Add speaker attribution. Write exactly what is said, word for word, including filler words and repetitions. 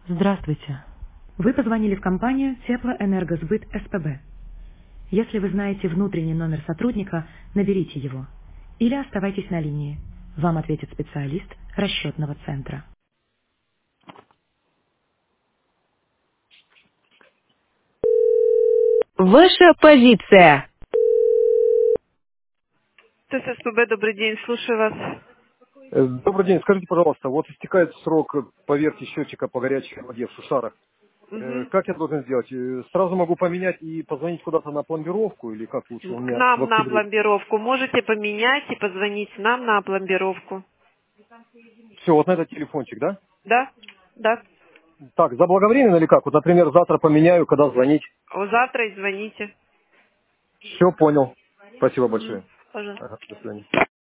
Speaker 1: Здравствуйте. Вы позвонили в компанию Теплоэнергосбыт СПБ. Если вы знаете внутренний номер сотрудника, наберите его. Или оставайтесь на линии. Вам ответит специалист расчетного центра. Ваша позиция. ТССПБ, добрый день, слушаю вас.
Speaker 2: Э, Добрый день. Скажите, пожалуйста, вот истекает срок поверки счетчика по горячей воде в Шушарах. Э,
Speaker 1: Мгм.
Speaker 2: Как я должен сделать? Э, Сразу могу поменять и позвонить куда-то на пломбировку или как лучше у
Speaker 1: К
Speaker 2: меня в
Speaker 1: нам на
Speaker 2: октябре?
Speaker 1: пломбировку. Можете поменять и позвонить нам на пломбировку.
Speaker 2: Все, вот на этот телефончик, да?
Speaker 1: Да? Да.
Speaker 2: Так, заблаговременно или как? Вот, например, завтра поменяю, когда звонить.
Speaker 1: Завтра и звоните.
Speaker 2: Все, понял. Спасибо
Speaker 1: Мгм.
Speaker 2: большое.
Speaker 1: Пожалуйста.
Speaker 2: Ага, до свидания.